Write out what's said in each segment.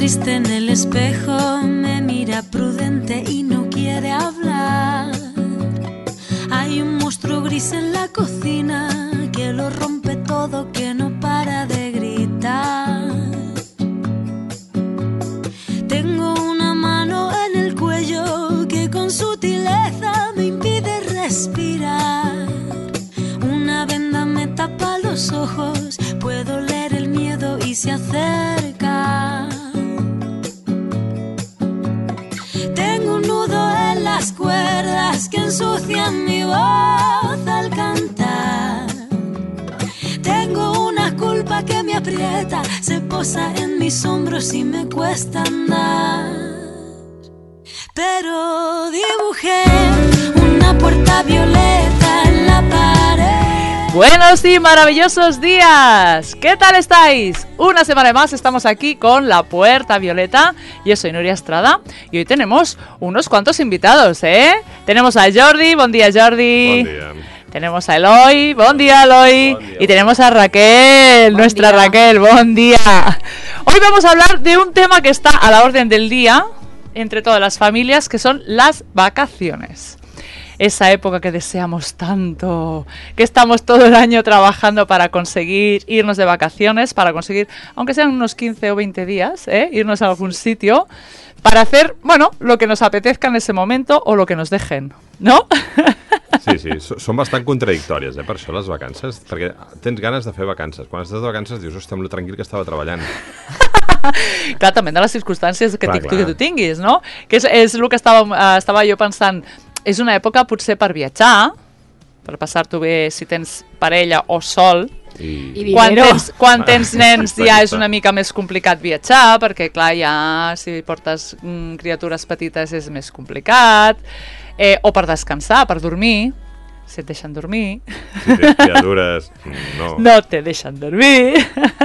existe en el espejo, me mira prudente y no quiere hablar. Hay un monstruo gris en la cocina que lo rompe todo, que no para de gritar. Tengo una mano en el cuello que con sutileza me impide respirar. Una venda me tapa los ojos, puedo leer el miedo y se acerca. Tengo un nudo en las cuerdas que ensucian mi voz al cantar. Tengo una culpa que me aprieta, se posa en mis hombros y me cuesta andar. Pero dibujé una puerta violeta en la pared. Buenos y maravillosos días. ¿Qué tal estáis? Una semana más estamos aquí con La Puerta Violeta. Yo soy Núria Estrada y hoy tenemos unos cuantos invitados, ¿eh? Tenemos a Jordi. Buen día, Jordi. Buen día. Tenemos a Eloi. Buen día, Eloi. Bon dia. Y tenemos a Raquel, nuestra Raquel. Buen día. Hoy vamos a hablar de un tema que está a la orden del día entre todas las familias, que son las vacaciones. Esa época que deseamos tanto, que estamos todo el año trabajando para conseguir irnos de vacaciones, para conseguir, aunque sean unos 15 o 20 días, irnos a algún sitio, para hacer, bueno, lo que nos apetezca en ese momento o lo que nos dejen, ¿no? Sí, sí, són bastant contradictòries, per això, les vacances, perquè tens ganes de fer vacances. Quan estàs de vacances dius, hòstia, amb lo tranquil que estava treballant. Clar, també de les circumstàncies que, Clar. que tu tinguis, no? Que és el que estava jo pensant. És una època potser per viatjar, per passar-t'ho bé si tens parella o sol. I Quan tens nens ja és una mica més complicat viatjar, perquè clar, ja si portes criatures petites és més complicat. O per descansar, per dormir, si et deixen dormir. Si tens criatures, no. No te deixen dormir.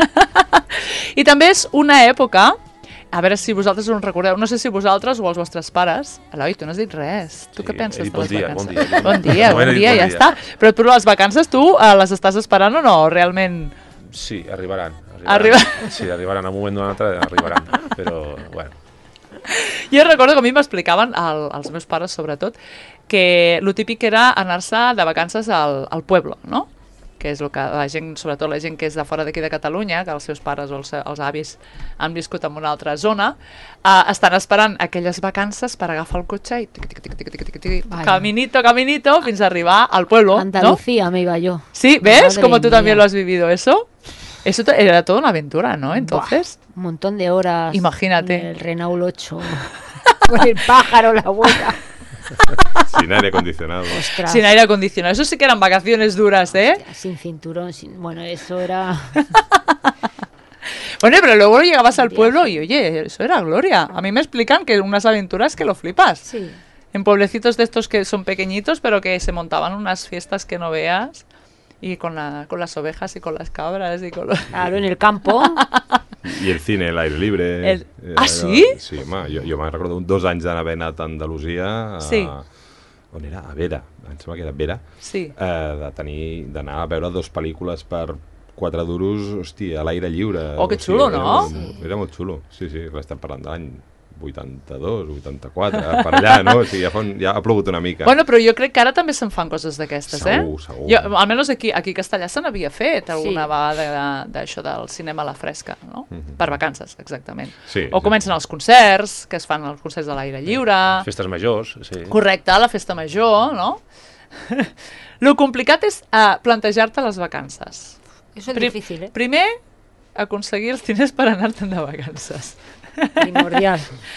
I també és una època, a veure si vosaltres us recordeu, no sé si vosaltres o els vostres pares. Eloi, tu no has dit res. Tu què penses de les vacances? Bon dia, ja està. Però tu les vacances tu les estàs esperant o no? Realment... Sí, arribaran. Sí, arribaran en un moment o un altre, arribaran. Però, bueno. Jo recordo que a mi m'explicaven, els meus pares sobretot, que el típic era anar-se de vacances al pueblo, no? Que és el que la gent, sobretot la gent que és de fora d'aquí de Catalunya, que els seus pares o els avis han viscut en una altra zona, estan esperant aquelles vacances per agafar el cotxe i caminito, fins a arribar al pueblo, Andalucía, ¿no? me iba yo. Sí, ¿ves? Madre Como tú también mía. lo has vivido eso. Eso era toda una aventura, ¿no? Entonces... Buah, un montón de horas. Imagínate. En el Renault 8. Con el pájaro, la abuela. Sin aire acondicionado. Ostras. Sin aire acondicionado. Eso sí que eran vacaciones duras, ¿eh? Hostia, sin cinturón, bueno, eso era... Bueno, pero luego llegabas al pueblo y, oye, eso era gloria. A mí me explican que unas aventuras que lo flipas. Sí. En pueblecitos de estos que son pequeñitos, pero que se montaban unas fiestas que no veas. Y con las ovejas y con las cabras y con los... Claro, en el campo. I el cine, l'aire libre. Ah, sí? Sí, home, jo me'n recordo 2 anys d'haver anat a Andalusia. Sí. On era? A Vera. Em sembla que era Vera. Sí. D'anar a veure 2 pel·lícules per 4 duros, hòstia, a l'aire lliure. Oh, que xulo, no? Era molt xulo, sí, estem parlant de l'any 82, 84, per allà, no? O sigui, ja ha plogut una mica. Bueno, però jo crec que ara també se'n fan coses d'aquestes, Segur. Jo, almenys aquí a Castellà se n'havia fet alguna vegada d'això del cinema a la fresca, no? Per vacances, exactament. Sí, o comencen els concerts, que es fan els concerts de l'aire lliure. Festes majors, sí. Correcte, la festa major, no? Lo complicat és plantejar-te les vacances. Eso es difícil, ¿eh? Primer, aconseguir els diners per anar-te'n de vacances. Primordial.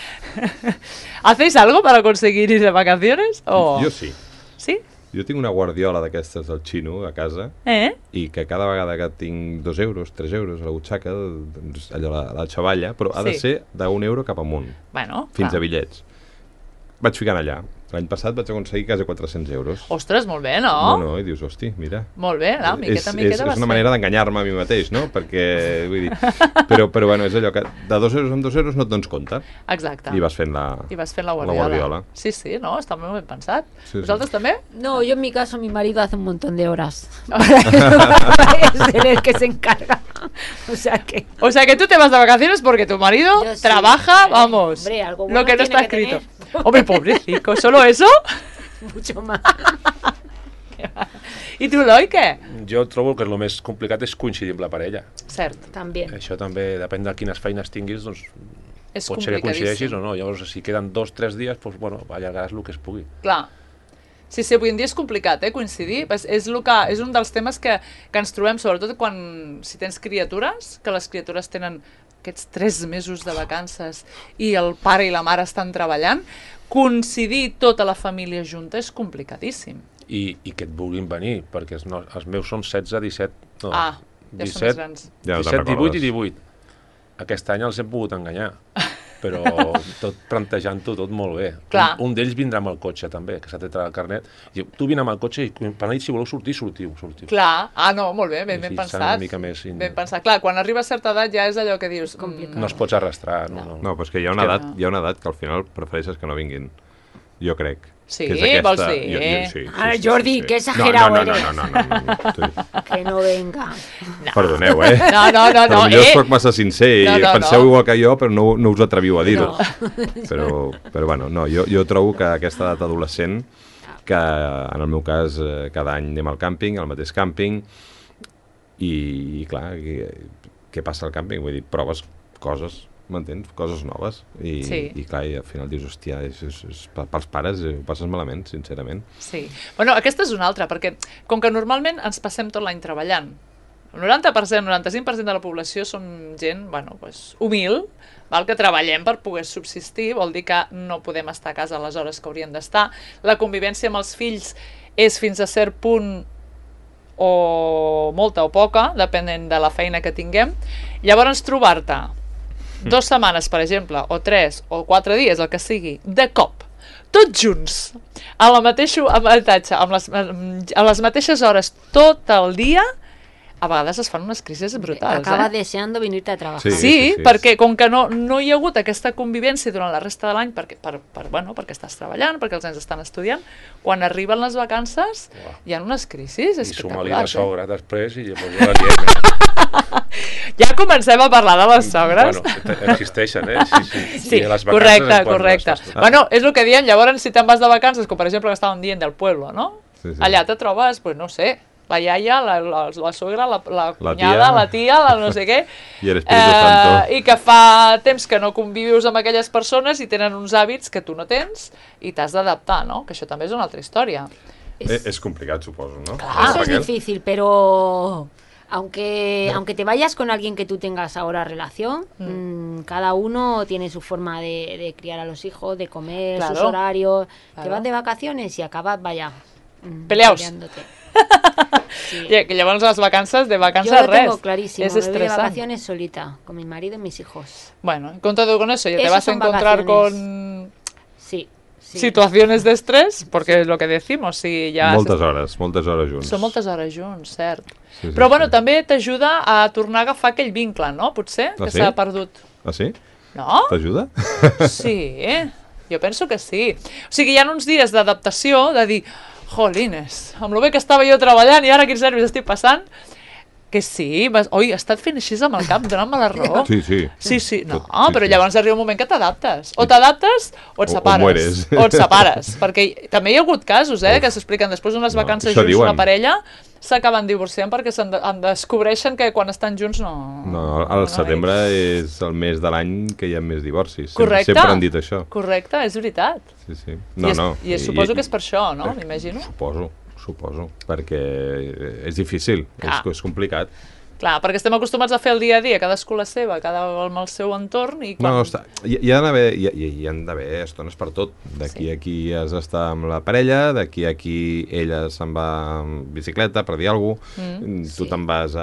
¿Hacéis algo para conseguir ir de vacaciones? O... Jo sí. ¿Sí? Jo tinc una guardiola d'aquestes del xino a casa i que cada vegada que tinc 2 euros, 3 euros a la butxaca, doncs allò la xavalla, però ha de ser d'1 euro cap amunt, Bueno, fins clar. a bitllets. Vaig ficant allà. L'any passat vaig aconseguir quasi 400 euros. Ostres, molt bé, no? No, i dius, hosti, mira. Molt bé, no? Miqueta en miqueta és una manera d'enganyar-me a mi mateix, no? Perquè, vull dir... Però bueno, és allò que de 2 euros en 2 euros no et dones compte. Exacte. I vas fent la guardiola. Sí, no, està molt ben pensat. Sí. ¿Vosaltres també? No, yo en mi caso mi marido hace un montón de horas. Es él el que se encarga. O sea que tú te vas de vacaciones porque tu marido Yo sí. trabaja, vamos, Hombre, algo lo bueno que no tiene está que escrito. tener. Hombre, pobrecito, ¿solo eso? mucho más. I tu, Eloi, què? Jo trobo que el més complicat és coincidir amb la parella. Cert, También. Això també depèn de quines feines tinguis, doncs és pot ser que coincideixis complicadíssim. o no. Llavors, si queden 2 o 3 dies, doncs, bueno, allargaràs el que es pugui. Clar. Sí, avui en dia és complicat, coincidir. És un dels temes que ens trobem, sobretot si tens criatures, que les criatures tenen aquests 3 mesos de vacances i el pare i la mare estan treballant, coincidir tota la família junta és complicadíssim. I que et vulguin venir, perquè els meus són 16, 17... No, Ja són més 17, grans. Ja no te'n 17, 18 recordes. i 18. Aquest any els hem pogut enganyar, però tot plantejant-ho tot molt bé. Clar. Un d'ells vindrà amb el cotxe també, que s'ha tret el carnet. Diu, tu vine amb el cotxe i per nit si voleu sortir, sortiu. Clar, no, molt bé, ben Així pensat. serà una mica més Ben pensat. Clar, quan arriba a certa edat ja és allò que dius... No es pots arrastrar. No. No, però és que hi ha una edat que al final prefereixes que no vinguin. Jo crec. Sí, que és aquesta... vols dir? Sí, Ara, Jordi, que exagerado eres. No. Que no venga. Perdoneu, No. Potser soc massa sincer i penseu igual que jo, però no us atreviu a dir-ho. No. Però bueno, no, jo trobo que aquesta edat adolescent, que en el meu cas cada any anem al càmping, al mateix càmping, i clar, què passa al càmping? Vull dir, proves coses, m'entens? Coses noves. I clar, i al final dius, hòstia, pels pares ho passes malament, sincerament. Sí. Bueno, aquesta és una altra, perquè com que normalment ens passem tot l'any treballant, el 90%, 95% de la població són gent, humil, que treballem per poder subsistir, vol dir que no podem estar a casa a les hores que hauríem d'estar. La convivència amb els fills és fins a cert punt o molta o poca, depenent de la feina que tinguem. Llavors trobar-te 2 setmanes, per exemple, o 3 o 4 dies, el que sigui, de cop, tots junts, a la mateixa habitatge, a les mateixes hores, tot el dia, a vegades es fan unes crisis brutals. Acaba deseando venirte a trabajar. Sí, perquè com que no hi ha hagut aquesta convivència durant la resta de l'any, perquè estàs treballant, perquè els nens estan estudiant, quan arriben les vacances hi ha unes crisis espectaculars. I suma-li la sogra després i llavors ja la liem. Ja comencem a parlar de les sogres. Bueno, existeixen, Sí, correcte. Bueno, és el que diem, llavors si te'n vas de vacances, com per exemple que estàvem dient del pueblo, no? Sí. Allà te trobes, no sé, la iaia, la sogra, la cunyada, tia. la tia, la no sé què. I l'Espíritu Santo. I que fa temps que no convivius amb aquelles persones i tenen uns hàbits que tu no tens i t'has d'adaptar, no? Que això també és una altra història. És complicat, suposo, ¿no? Eso es difícil, pero aunque te vayas con alguien que tú tengas ahora relación, cada uno tiene su forma de criar a los hijos, de comer, sus horarios. Te vas de vacaciones y acabas, peleaos. peleándote. Sí. Que llavors les vacances, de vacances Yo lo res. tengo clarísimo, Es me voy de estresante. vacaciones solita, con mi marido y mis hijos. Bueno, en contra con eso, ya te Eso vas a son encontrar vacaciones. con Sí. situaciones de estrés, porque es lo que decimos, si ja... Moltes hores junts. Són moltes hores junts, cert. Sí, Però bueno, també t'ajuda a tornar a agafar aquell vincle, no? Potser, que sí? s'ha perdut. Ah, sí? No? T'ajuda? Sí, jo penso que sí. O sigui, hi ha uns dies d'adaptació, de dir, jolines, amb el bé que estava jo treballant i ara quins nervis estic passant, que sí, oi, he estat fent així amb el cap, donant-me la raó. Sí. Sí, no, Sí, però sí. llavors arriba un moment que t'adaptes. O t'adaptes o et O separes. mueres. O et separes. Perquè també hi ha hagut casos, que s'expliquen després d'unes vacances això junts, diuen. una parella s'acaben divorciant perquè descobreixen que quan estan junts no... No, el setembre és el mes de l'any que hi ha més divorcis. Correcte. Sempre han dit això. Correcte, és veritat. Sí. I suposo que és per això, no? M'imagino. Suposo, perquè és difícil, és complicat. Clar, perquè estem acostumats a fer el dia a dia, cadascú la seva, cada amb el seu entorn i quan... No, hi han d'haver estones per tot. D'aquí a aquí has d'estar amb la parella, d'aquí a aquí ella se'n va en bicicleta per dir alguna cosa, tu te'n vas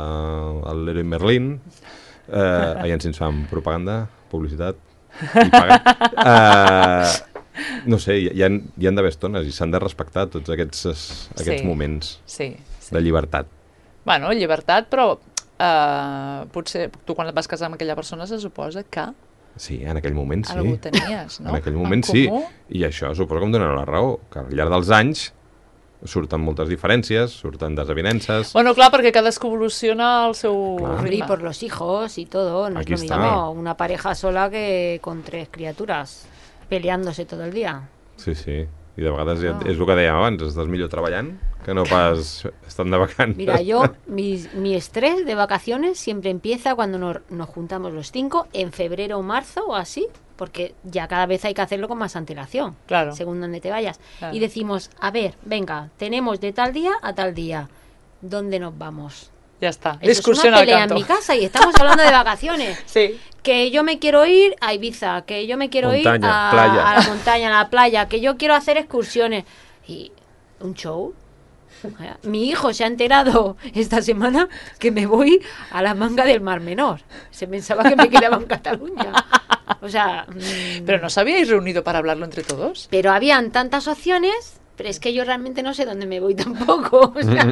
al Leroy Merlin, allà ens fan propaganda, publicitat i paga. no sé, hi han d'haver estones i s'han de respectar tots aquests moments de llibertat. Bueno, llibertat, però potser tu quan et vas casar amb aquella persona se suposa que sí, en aquell moment sí. Algú tenies, no? En aquell moment sí, i això suposo que em dona la raó, que al llarg dels anys surten moltes diferències, surten desavinences... Bueno, clar, perquè cadascú evoluciona al seu ritme. Y por los hijos y todo, no Aquí es lo mismo una pareja sola que con 3 criaturas peleándose todo el día. Sí, sí, i de vegades és el que dèiem abans, estàs millor treballant que no pas estant de vacances. Mira, yo, mi estrés de vacaciones siempre empieza cuando nos juntamos los 5 en febrero o marzo o así, porque ya cada vez hay que hacerlo con más antelación, claro, según donde te vayas. Claro. Y decimos, a ver, venga, tenemos de tal día a tal día, ¿dónde nos vamos? Ya está, Eso discusión es una al pelea canto. en mi casa y estamos hablando de vacaciones. Sí. Que yo me quiero ir a Ibiza, que yo me quiero Montaña, ir a la montaña, a la playa, que yo quiero hacer excursiones. Y un show. Mi hijo se ha enterado esta semana que me voy a la manga del Mar Menor. Se pensaba que me quedaba en Cataluña. O sea... ¿Pero no os habíais reunido para hablarlo entre todos? Pero habían tantas opciones, pero es que yo realmente no sé dónde me voy tampoco. O sea,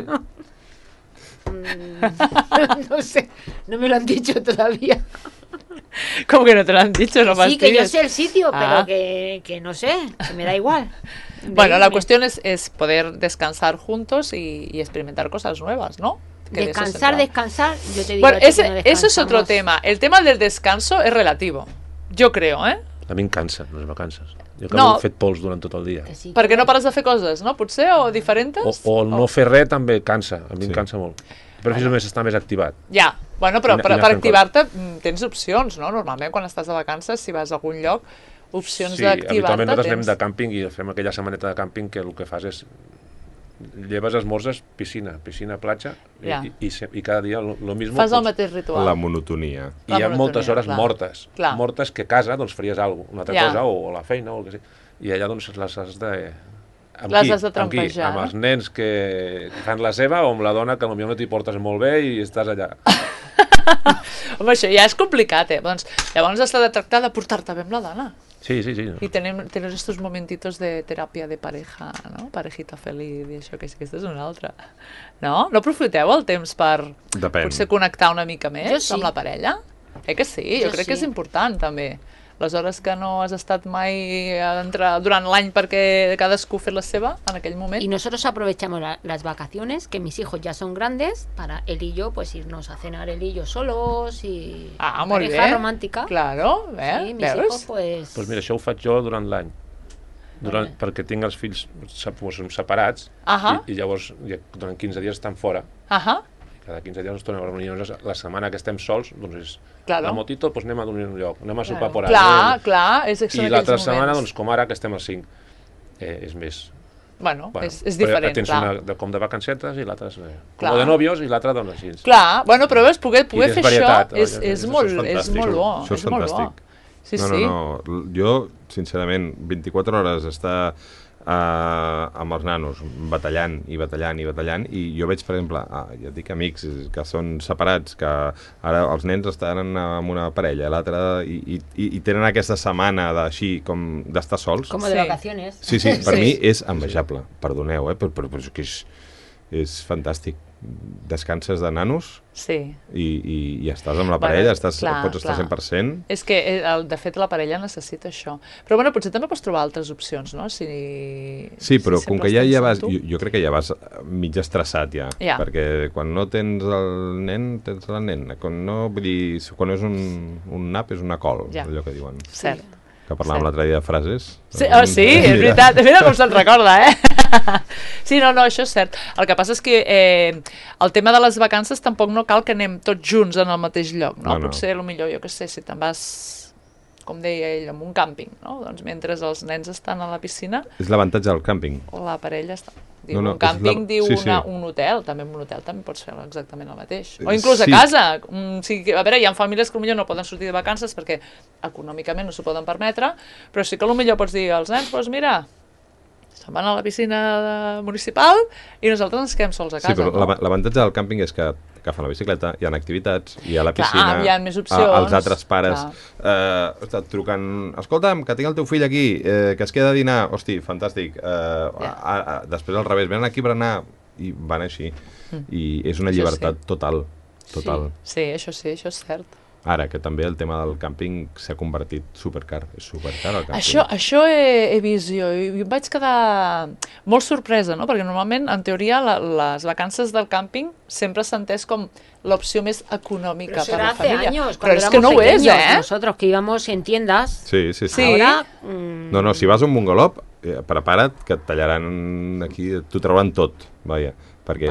no sé, no me lo han dicho todavía. ¿Cómo que no te lo han dicho? No Sí, que yo fastidies. sé el sitio, Ah. pero que no sé, que me da igual. Bueno, la Irme. cuestión es poder descansar juntos y experimentar cosas nuevas, ¿no? Que de eso se trata. Descansar, yo te digo Bueno, a ti que no eso es otro descansamos. tema. El tema del descanso es relativo. Yo creo, ¿eh? A mi em cansa, les vacances. Jo que No. he fet pols durant tot el dia. Que sí, Perquè no pares de fer coses, no? Potser, o diferents? O el no fer res també cansa, a mi Sí. em cansa molt. Prefiso més estar més activat. Ja, bueno, però I per anar fent activar-te tens opcions, no? Normalment quan estàs de vacances, si vas a algun lloc, opcions Sí, d'activar-te habitualment nosaltres anem tens. de càmping i fem aquella setmaneta de càmping que el que fas és lleves esmorzes, piscina, platja, Ja. i cada dia lo mismo. Fas el pues, mateix ritual. La monotonia. I hi ha La moltes monotonia, hores clar. mortes. Clar. Mortes que a casa doncs faries alguna cosa, una altra Ja. cosa, o a la feina, o el que sigui. I allà doncs les has de... Amb Les qui? has de Amb qui? trampejar, Amb no? els nens que fan la seva o amb la dona que potser no t'hi portes molt bé i estàs allà. Home, això ja és complicat, eh? Doncs, llavors has de tractar de portar-te bé amb la dona. Sí. Y tener estos momentitos de terapia de pareja, no? Parejita feliç i això, que aquesta és una altra. No? No aprofiteu el temps per Depèn. potser connectar una mica més Jo sí. amb la parella? Que sí? Jo crec que és important, també. Les hores que no has estat mai durant l'any perquè cadascú ha fet la seva en aquell moment. Y nosotros aprovechamos las vacaciones, que mis hijos ya son grandes, para él y yo pues irnos a cenar él y yo solos y Molt pareja bé. romántica. Claro, Sí, mis hijos pues... Doncs mira, això ho faig jo durant l'any. Vale. Perquè tinc els fills separats Ahà. i llavors durant 15 dies estan fora. Ahà. Cada 15 dies ens tornem a reunir. La setmana que estem sols, doncs és Claro. la motito, doncs anem a dormir en un lloc, anem a sopar por ahí. Clar, és I aquells l'altra setmana, moments. doncs com ara, que estem als 5, és més... Bueno, és però diferent, tens clar. una com de vacancetes i l'altra és Clar. com de nòvios i l'altra doncs així. Clar, bueno, però veus, poder tens fer varietat, això és això molt fantàstic. bo. Això és és molt bo. fantàstic. Sí, no, sí. no. Jo, sincerament, 24 hores estar amb els nanos batallant i jo veig, per exemple, ja et dic amics que són separats, que ara els nens estan amb una parella, l'altra i tenen aquesta setmana d'així com d'estar sols. Como de Sí. vacaciones. Sí, per Sí. mi és envejable, perdoneu, però és que és fantàstic. Descanses de nanos Sí. i estàs amb la Bueno, parella, clar, pots estar clar. 100%. És que, de fet, la parella necessita això. Però, bueno, potser també pots trobar altres opcions, no? Si Però com sempre que ja estàs vas... amb tu. Jo crec que ja vas mig estressat ja, Ja. perquè quan no tens el nen, tens la nena. Quan no, vull dir, quan és un nap és una col, Ja. allò que diuen. Cert. Que parlàvem Cert. l'altre dia de frases. Sí, sí, és veritat. Mira com se'n recorda, eh? Sí, no, això és cert. El que passa és que el tema de les vacances tampoc no cal que anem tots junts en el mateix lloc, no? No, no. Potser, millor, jo què sé, si te'n vas, com deia ell, en un càmping, no? Doncs mentre els nens estan a la piscina, És l'avantatge del càmping. o la parella està... Diu, No, un càmping, és diu sí, sí. un hotel, també en un hotel també pots fer exactament el mateix. O inclús Sí. a casa. Sí, a veure, hi ha famílies que potser no poden sortir de vacances perquè econòmicament no s'ho poden permetre, però sí que potser pots dir als nens, doncs mira, se'n van a la piscina municipal i nosaltres ens quedem sols a casa. Sí, però l'avantatge del càmping és que agafen la bicicleta, hi ha activitats, hi ha la piscina, hi ha més opcions, els altres pares et trucant, escolta'm, que tinc el teu fill aquí, que es queda a dinar, hosti, fantàstic, després al revés, venen aquí a berenar, i van així, i és una llibertat total. Sí, això és cert. Ara, que també el tema del càmping s'ha convertit supercar, és supercar el càmping. Això he vist jo, i em vaig quedar molt sorpresa, no? Perquè normalment, en teoria, les vacances del càmping sempre s'ha entès com l'opció més econòmica per la família. Años, però és que no ho és, Nosotros que íbamos en tiendas. Sí. Ahora, No, si vas a un bungalop, prepara't que et tallaran aquí, t'ho trauran tot, vaja. Perquè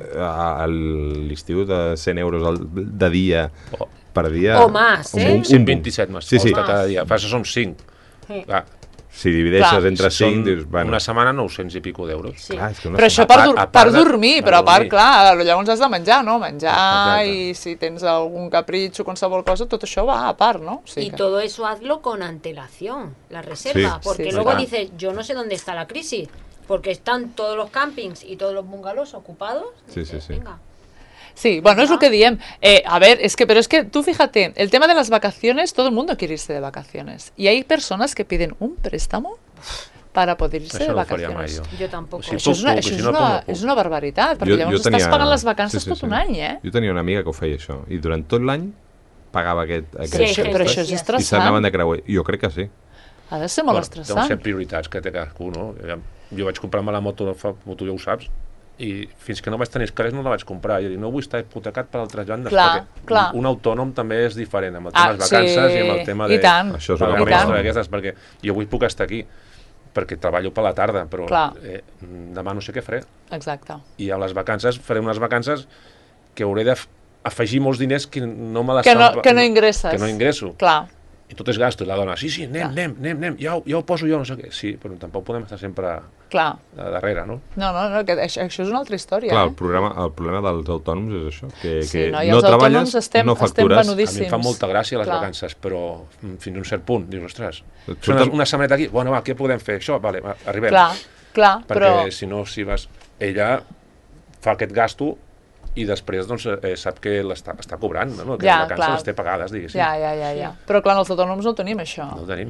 a l'estiu de 100 euros de dia per dia... O más, 127 más. Sí. Cada dia. Això són 5. Sí. Si divideixes entre 5, dius... Bueno. Una setmana 900 i pico d'euros. Sí. Clar, però això per dormir, però a part, clar, llavors has de menjar, no? Menjar i si tens algun capritxo, qualsevol cosa, tot això va a part, ¿no? Y todo eso hazlo con antelación, la reserva, porque luego dices, yo no sé dónde está la crisis, porque están todos los campings y todos los bungalows ocupados. Dices, venga. Sí, bueno, es lo que diem. A ver, pero es que tú fíjate, el tema de las vacaciones, todo el mundo quiere irse de vacaciones. Y hay personas que piden un préstamo para poder irse de vacaciones. Jo tampoc. Això és una barbaritat, perquè llavors estàs pagant les vacances tot un any, Jo tenia una amiga que ho feia això, i durant tot l'any pagava aquest però això és estressant. I s'anaven de creuer. Jo crec que sí. Ha de ser molt estressant. Deuen ser prioritats que té cadascú, no? Jo vaig comprar-me la moto, tu ja ho saps, i fins que no vaig tenir escalers no la vaig comprar. Jo dic, no vull estar hipotecat per altres bandes, perquè un autònom també és diferent amb el tema de les vacances i amb el tema de... Això és una d'aquestes, perquè jo avui puc estar aquí perquè treballo per la tarda, però demà no sé què faré. Exacte. I a les vacances faré unes vacances que hauré d'afegir molts diners que no me les... Que no ingresses. Que no ingresso. Clar. I tot és gasto, i la dona, sí, anem, ja ho poso jo, no sé què. Sí, però tampoc podem estar sempre darrere, no? No, que això és una altra història. Clar, el problema dels autònoms és això, que no treballes, no factures. A mi em fa molta gràcia les vacances, però fins a un cert punt, dius, ostres, una setmaneta aquí, bueno, va, què podem fer? Això, vale, arribem. Clar, perquè si no, si vas... Ella fa aquest gasto i després doncs, sap que està cobrant, no? Que les vacances les té pagades, diguéssim. Ja. Però clar, els autònoms no ho tenim, això. No ho tenim,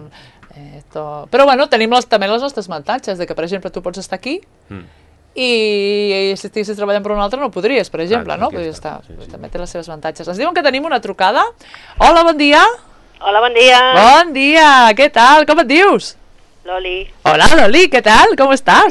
això. Però bueno, tenim també els nostres avantatges, de que, per exemple, tu pots estar aquí i si estiguessis treballant per un altre no podries, per exemple, no? Podries estar. També té les seves avantatges. Ens diuen que tenim una trucada. Hola, bon dia. Hola, bon dia. Bon dia, què tal? Com et dius? Loli. Hola, Loli, ¿qué tal? ¿Cómo estás?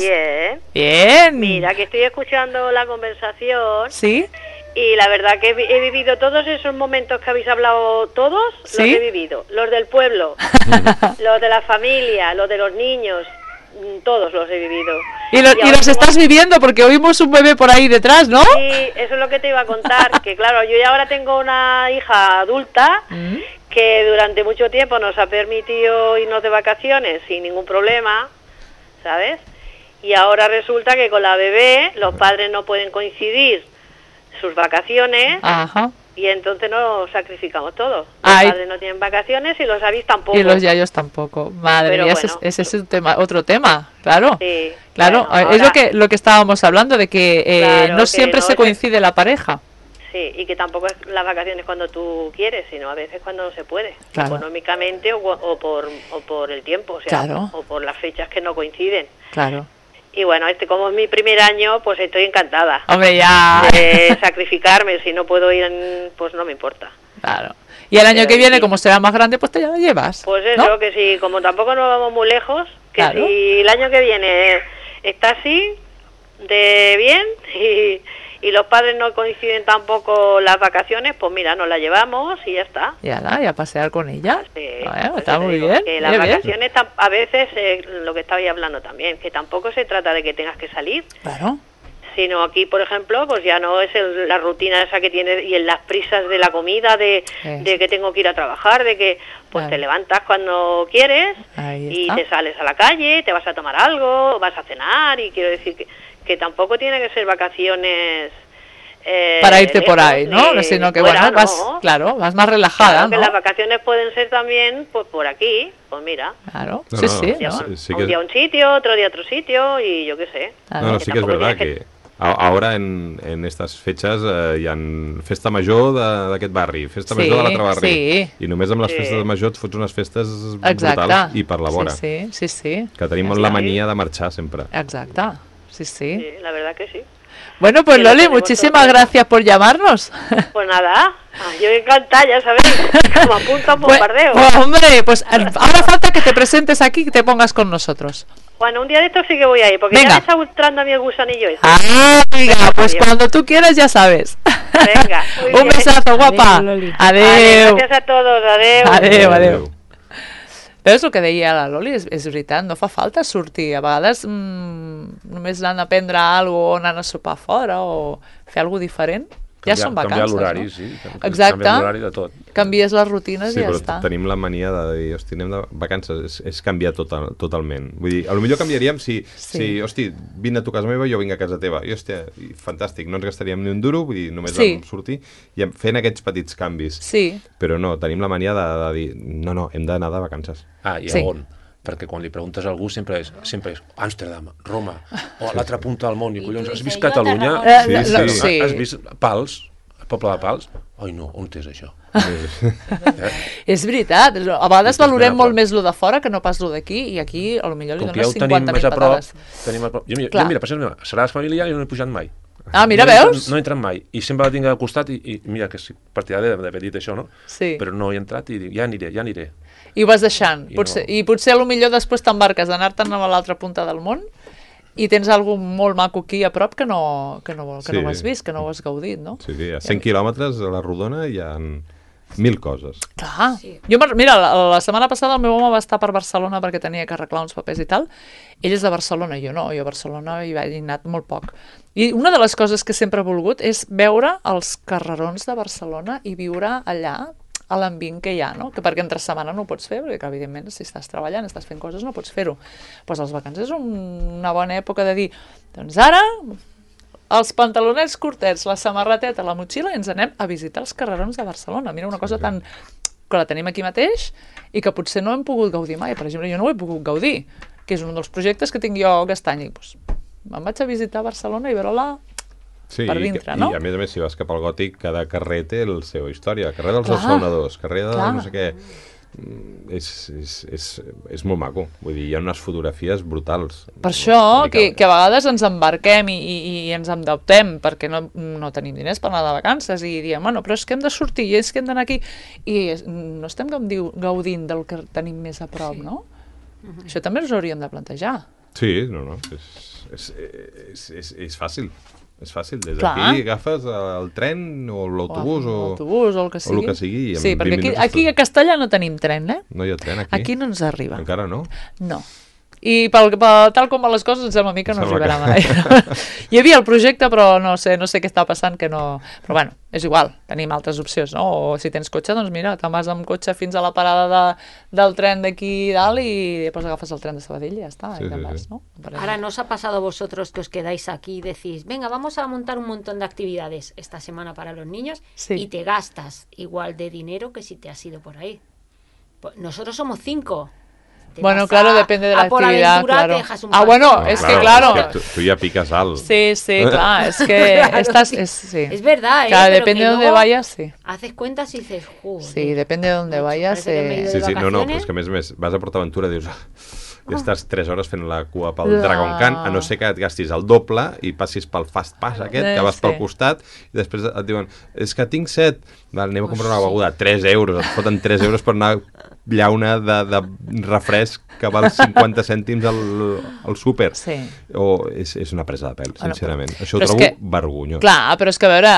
Bien. Mira, que estoy escuchando la conversación. Sí. Y la verdad que he vivido todos esos momentos que habéis hablado todos, los he vivido. Los del pueblo, los de la familia, los de los niños, todos los he vivido. Y los estás viviendo porque oímos un bebé por ahí detrás, ¿no? Sí, eso es lo que te iba a contar, que claro, yo ya ahora tengo una hija adulta que durante mucho tiempo nos ha permitido irnos de vacaciones sin ningún problema, ¿sabes? Y ahora resulta que con la bebé los padres no pueden coincidir sus vacaciones. Ajá. Y entonces nos sacrificamos todos. Los padres no tienen vacaciones y los avis tampoco. Y los yayos tampoco. Madre mía, bueno, ese es un tema, otro tema, claro. Sí, claro, bueno, es lo que estábamos hablando, de que no siempre se coincide la pareja. Sí, y que tampoco es las vacaciones cuando tú quieres, sino a veces cuando no se puede, económicamente o por el tiempo, o sea, o por las fechas que no coinciden. Claro. Y bueno, como es mi primer año, pues estoy encantada. Hombre, ya. De sacrificarme, si no puedo ir, pues no me importa. Claro. Y el año que viene, como será más grande, pues te ya lo llevas. Pues eso, ¿no? Que si, como tampoco nos vamos muy lejos, que si el año que viene está así, de bien, y los padres no coinciden tampoco las vacaciones, pues mira, nos la llevamos y ya está. Y a pasear con ella. Sí, bueno, está muy bien. Que las vacaciones a veces, lo que estabais hablando también, que tampoco se trata de que tengas que salir. Claro. Sino aquí, por ejemplo, pues ya no es la rutina esa que tienes y en las prisas de la comida, de que tengo que ir a trabajar, de que pues te levantas cuando quieres y te sales a la calle, te vas a tomar algo, vas a cenar, y quiero decir que tampoco tiene que ser vacaciones para irte por ahí, ¿no? Sino que, fuera, bueno, vas, ¿no? claro, vas más relajada, Claro, que ¿no? las vacaciones pueden ser también pues por aquí, pues mira. Claro, No, sí, no, sí. Ya, ¿no? sí un que- día a un sitio, otro día a otro sitio y yo qué sé. Claro. No, sí que es tampoco verdad tienes que ahora en estas fechas hi ha festa major d'aquest barri, festa major de l'altre barri, sí. i només amb les Sí. festes de major et fots unes festes Exacte. brutals i per la vora, Sí, sí, sí, sí. que tenim la mania de marxar sempre. Exacte. Sí, sí. Sí, la verdad que sí. Bueno, pues Que lo Loli, tenemos muchísimas todo. gracias por llamarnos. Pues nada, yo encantada, ya sabéis, como apunto a un bombardeo. Pues, hombre, pues ahora falta que te presentes aquí y que te pongas con nosotros. Bueno, un día de estos sí que voy a ir, porque Venga. ya me está entrando a mí el gusanillo ese. Venga, pues adiós. cuando tú quieras ya sabes. Venga, muy Un bien. besazo, guapa. Adeu, Loli. Vale, Adeu. gracias a todos, adeu. Adeu. Veus el que deia la Loli? És veritat, no fa falta sortir. A vegades només anar a prendre alguna cosa o anar a sopar fora o fer alguna cosa diferent. Ja són vacances, Canviar l'horari, no? sí. Exacte. Canviar l'horari de tot. Canvies les rutines Sí, i ja però està. tenim la mania de dir, hosti, anem de vacances, és canviar totalment. Vull dir, potser canviaríem si, hosti, vine a tu casa meva i jo vinc a casa teva. I, hòstia, fantàstic, no ens gastaríem ni un duro, vull dir, només Sí. vam sortir i fent aquests petits canvis. Sí, Però no, tenim la mania de dir, no, hem d'anar de vacances. I Sí. a on? Perquè quan li preguntes a algú sempre és Amsterdam, Roma, o a l'altra punta del món. I collons, has vist Jo a Catalunya? Tarragona. Sí. Has vist Pals? El poble de Pals? Ai, no, on és això? és veritat. A vegades És valorem ben a molt prop. més lo de fora que no pas lo d'aquí i aquí potser li Com que ja dones ho tenim 50.000 més a prop, patades. Jo, Clar. mira, per exemple, seràs familiar i no he pujat mai. Ah, mira, no he veus? No he entrat mai. I sempre la tinc al costat i mira, que sí, partidari d'haver dit això, no? Sí. Però no he entrat i dic, ja aniré. I ho vas deixant. I Potser, no. I potser potser després t'embarques d'anar-te'n a l'altra punta del món i tens algú molt maco aquí a prop que no Sí. ho has vist, que no ho has gaudit, no? Sí, a 100 quilòmetres a la rodona hi ha 1.000 coses. Clar. Sí. Jo, mira, la setmana passada el meu home va estar per Barcelona perquè tenia que arreglar uns papers i tal. Ell és de Barcelona, jo no. Jo a Barcelona hi vaig anat molt poc. I una de les coses que sempre he volgut és veure els carrerons de Barcelona i viure allà a l'ambient que hi ha, no? Que perquè entre setmana no ho pots fer, perquè evidentment si estàs treballant, estàs fent coses, no pots fer-ho. Doncs les vacances és una bona època de dir, doncs ara els pantalonets curtets, la samarreteta, la motxilla i ens anem a visitar els carrerons de Barcelona. Mira, una cosa tan que la tenim aquí mateix i que potser no hem pogut gaudir mai. Per exemple, jo no ho he pogut gaudir, que és un dels projectes que tinc jo aquest any. Doncs, me'n vaig a visitar Barcelona i veure-la Sí, per dintre, no? I a més, si vas cap al Gòtic, cada carrer té la seva història. Carrer dels Clar. Assaonadors, carrer de Clar. no sé què. És molt maco. Vull dir, hi ha unes fotografies brutals. Per això, que a vegades ens embarquem i ens endeutem perquè no tenim diners per anar de vacances i diem, bueno, però és que hem de sortir i és que hem d'anar aquí i no estem gaudint del que tenim més a prop, no? Això també ens ho hauríem de plantejar. Sí, no, és fàcil. És fàcil, des Clar. d'aquí agafes el tren o l'autobús o l'autobús o el que sigui. o el que sigui, i en Sí, 20 perquè minuts aquí a Castellà no tenim tren, eh? no hi ha tren aquí. Aquí no ens arriba. Encara no? No. I tal com van les coses, em sembla a mi que no Sembla arribarà mai. Hi havia el projecte, però no sé què està passant, que no... Però bueno, és igual, tenim altres opcions, no? O si tens cotxe, doncs mira, te'n vas amb cotxe fins a la parada del tren d'aquí dalt i després agafes el tren de Sabadell i ja està, Sí, i te'n sí, vas, sí. no? Ahora, ¿no os ha pasado a vosotros que os quedáis aquí y decís, venga, vamos a montar un montón de actividades esta semana para los niños Sí. y te gastas igual de dinero que si te has ido por ahí? Pues nosotros somos 5. Te Bueno, vas claro, depende de la por actividad, aventura, claro. te dejas un Bueno, pastón. es que claro. És que tu ja piques alt. Sí, clar, és que estás... sí. Es verdad, Claro, pero depende que de dónde luego vayas, sí. haces cuentas y dices, joder. Sí, depende de dónde vayas. parece que me he ido Sí, de sí, no, però vacaciones. és que a més vas a PortAventura i dius i estàs 3 hores fent la cua pel Dragon Khan, a no ser que et gastis el doble i passis pel Fast Pass aquest, que vas pel costat, i després et diuen, és que tinc 7, anem a comprar una beguda, 3 euros, et foten 3 euros per anar llauna de refresc que val 50 cèntims al súper. Sí. O és una presa de pèl, sincerament. Això ho però és trobo que- vergonyós. Clar, però és que a veure,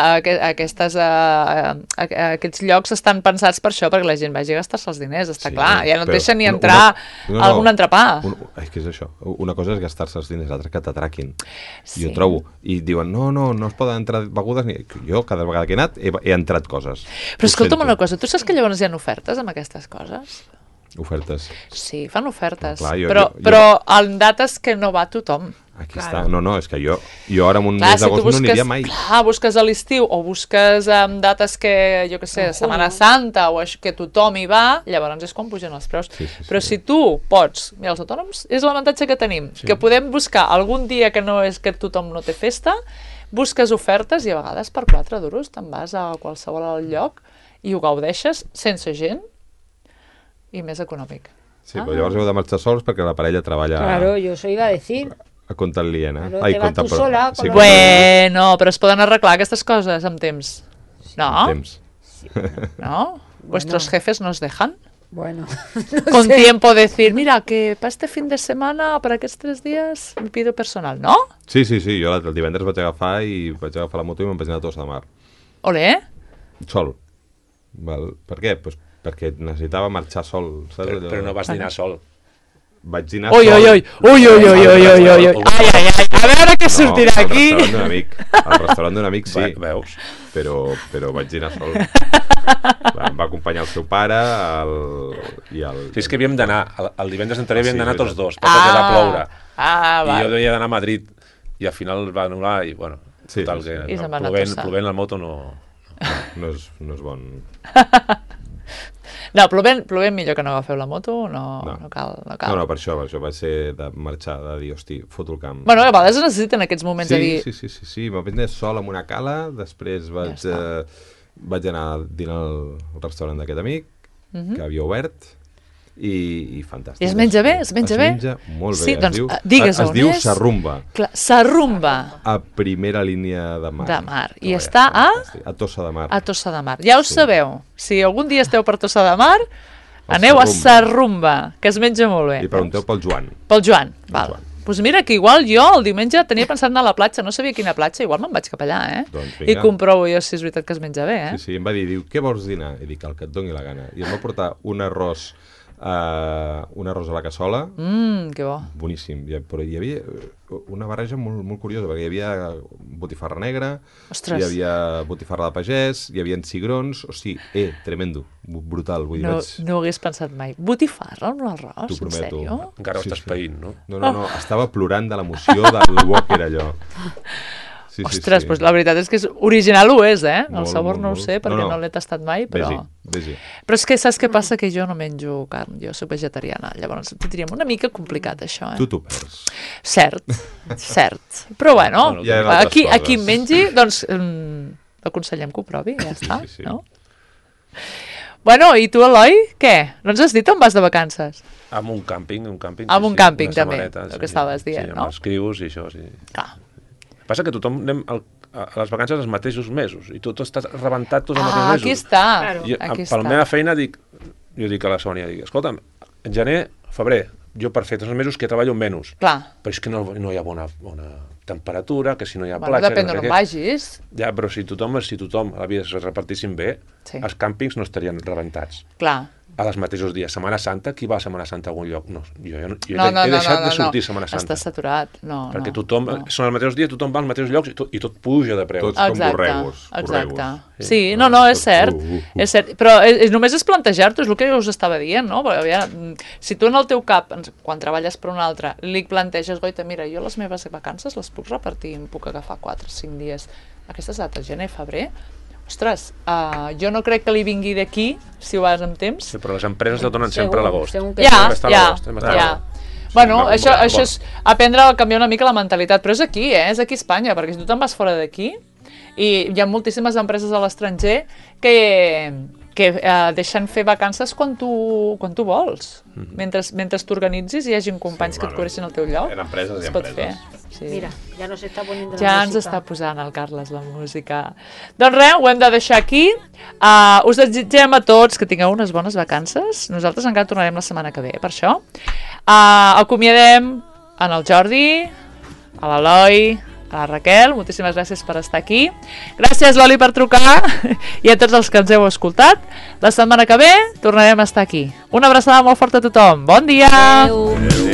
aquests llocs estan pensats per això, perquè la gent vagi a gastar-se els diners, està clar. Ja no et però deixen ni entrar algun entrepà. És que és això. Una cosa és gastar-se els diners, l'altra que t'atraquin. Sí. Jo trobo. I diuen, no es poden entrar begudes. Jo, cada vegada que he anat, he entrat coses. Però Ho escolta'm sento. una cosa, tu saps que llavors hi ha ofertes amb aquestes coses? Ofertes. Sí, fan ofertes. No, clar, però en dates que no va tothom. Aquí està. No, és que jo ara en un Clar, mes d'agost no aniria mai. Clar, busques a l'estiu o busques dates que, jo què sé, Setmana Santa o que tothom hi va, llavors és quan pugen els preus. Però si tu pots... Mira, els autònoms és l'avantatge que tenim, que podem buscar algun dia que no és que tothom no té festa, busques ofertes i a vegades per 4 duros te'n vas a qualsevol lloc i ho gaudeixes sense gent i més econòmic. Sí, però llavors heu de marxar sols perquè la parella treballa... Claro, yo eso iba a decir. A compte aliena. Claro, te vas tu sola. Sí, bueno, però es poden arreglar aquestes coses amb temps. No? Amb temps. ¿No? ¿Vuestros jefes nos dejan? Bueno, Con tiempo decir, mira, que para este fin de semana, para aquests 3 dies, me pido personal, ¿no? Sí, jo el divendres vaig agafar la moto i me'n vaig anar a Tossa de Mar. Olé? Sol. Per què? Pues perquè necessitava marxar sol. Saps? Però no vas dinar sol. Vaig dinar Ui, sol. ui, ai, a veure què sortirà aquí. Al restaurant d'un amic sí. Veus? Però vaig dinar sol. Em va acompanyar el seu pare i el... Sí, és que havíem d'anar, el divendres anterior havíem d'anar tots dos, perquè va ploure. I jo devia d'anar a Madrid, i al final va anul·lar, i bueno, total, que plovent la moto no és bon. No, plovent millor que no agafeu la moto, no cal. No, per això va ser de marxar, de dir, hosti, foto el camp. Bueno, a vegades necessiten aquests moments de dir... Sí, me'n vaig anar sol amb una cala, després vaig anar a dinar al restaurant d'aquest amic, que havia obert, i fantàstic. I es menja bé? Es menja molt bé. Sí, doncs digues on és. Es diu Sarrumba. Sarrumba. A primera línia de mar. I està a? A Tossa de Mar. A Tossa de Mar. Ja ho sabeu. Si algun dia esteu per Tossa de Mar, aneu a Sarrumba, que es menja molt bé. I pregunteu pel Joan. Pel Joan, val. Doncs mira que igual jo el diumenge tenia pensat anar a la platja, no sabia quina platja, igual me'n vaig cap allà, Doncs i comprovo jo si és veritat que es menja bé, Sí, em va dir, què vols dinar? I dic, el que et doni la gana. I em va portar un arròs a la cassola. Que bo. Boníssim. Però hi havia una barreja molt, molt curiosa, perquè hi havia botifarra negra, hi havia botifarra de pagès, hi havia cigrons, o sigui, tremendo, brutal. Vull dir, no ho hagués pensat mai. Botifarra amb l'arròs, en sèrio? Encara ho estàs païnt, no? No, estava plorant de l'emoció del bo que era allò. Ostres, doncs la veritat és que és original ho és, el sabor no ho sé perquè no l'he tastat mai, però... Però és que saps què passa? Que jo no menjo carn, jo soc vegetariana, llavors ho diríem una mica complicat això, Tu t'ho perds. Cert. Però bueno, aquí mengi, doncs aconsellem que ho provi, ja està, no? Bueno, i tu, Eloi, què? No ens has dit on vas de vacances? Amb un càmping. Amb un càmping, també, el que estaves dient, no? Amb els crios i això, sí. Clar. Passa que tothom anem a les vacances els mateixos mesos i tu estàs rebentat tots els mateixos mesos. Aquí està. Per la meva feina jo dic a la Sònia, escolta'm, en gener, febrer, jo per fer 3 mesos que treballo menys. Clar. Però és que no hi ha bona temperatura, que si no hi ha platja... Depèn d'on vagis. Ja, però si tothom la vida es repartissin bé, els càmpings no estarien rebentats. Clar. A les mateixos dies. Setmana Santa, qui va a Setmana Santa a algun lloc? No, jo he deixat de sortir Setmana Santa. Està saturat, perquè tothom, són els mateixos dies, tothom va als mateixos llocs i tot puja de preus. Tots com borregos. Exacte. Sí, és cert. És cert. Però només és plantejar-t'ho, és el que jo us estava dient, no? Si tu en el teu cap, quan treballes per un altre, li planteges, goita, mira, jo les meves vacances les puc repartir, em puc agafar 4 o 5 dies. Aquestes dates, gener, febrer... Ostres, jo no crec que li vingui d'aquí, si ho vas amb temps. Sí, però les empreses te donen sempre a l'agost. Ja. Bueno, això és aprendre a canviar una mica la mentalitat, però és aquí a Espanya, perquè si tu te'n vas fora d'aquí, i hi ha moltíssimes empreses a l'estranger que deixen fer vacances quan tu vols. Mentre t'organitzis i hi hagi companys que et cobreixin el teu lloc, es pot fer. Mira, ja nos està poniendo la música. Ja ens està posant el Carles la música. Doncs res, ho hem de deixar aquí. Us desitgem a tots que tingueu unes bones vacances. Nosaltres encara tornarem la setmana que ve, per això. Acomiadem en el Jordi, a l'Eloi, a la Raquel. Moltíssimes gràcies per estar aquí. Gràcies, Loli, per trucar i a tots els que ens heu escoltat. La setmana que ve tornarem a estar aquí. Una abraçada molt forta a tothom. Bon dia! Adéu.